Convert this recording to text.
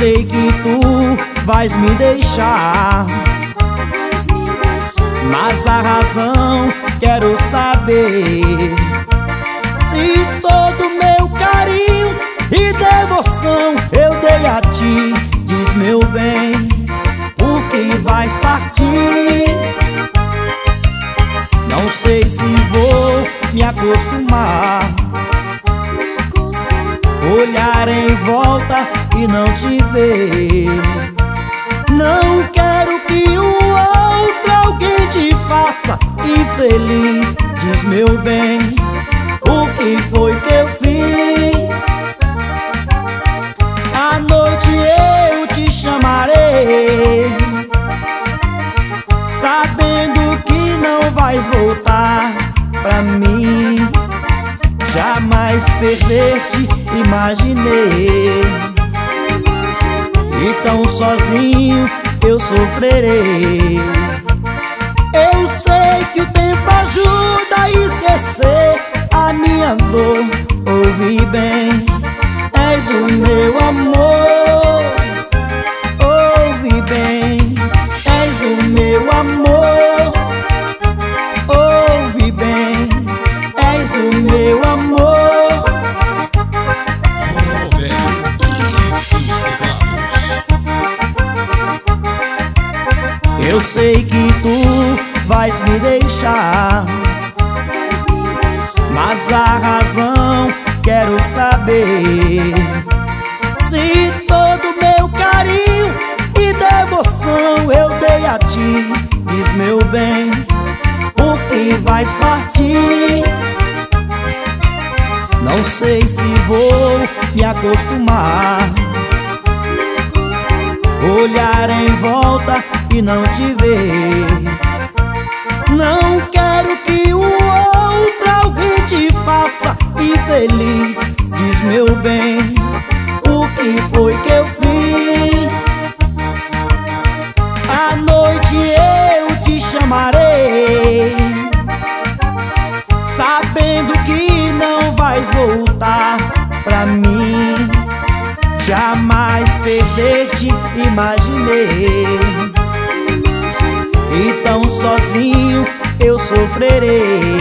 sei que tu vais me deixar, mas a razão quero saber. Se todo meu carinho e devoção eu dei a ti, diz meu bem, por que vais partir? Não sei se vou me acostumar, olhar em volta e não te ver. Não quero que o outro alguém te faça infeliz, diz meu bem, o que foi que eu fiz? À noite eu te chamarei, sabendo que não vais voltar pra mim. Jamais perder-te imaginei, e tão sozinho eu sofrerei. Eu sei que o tempo ajuda a esquecer a minha dor. Ouve bem, és o meu amor. Ouve bem, és o meu amor. Ouve bem, és o meu amor. Eu sei que tu vais me deixar, mas a razão quero saber. Se todo meu carinho e devoção eu dei a ti, diz meu bem, por que vais partir? Não sei se vou me acostumar, olhar em volta e não te ver. Não quero que o outro alguém te faça infeliz, diz meu bem, o que foi que eu fiz? À noite eu te chamarei, sabendo que não vais voltar pra mim. Jamais perder-te imaginei, e tão sozinho eu sofrerei.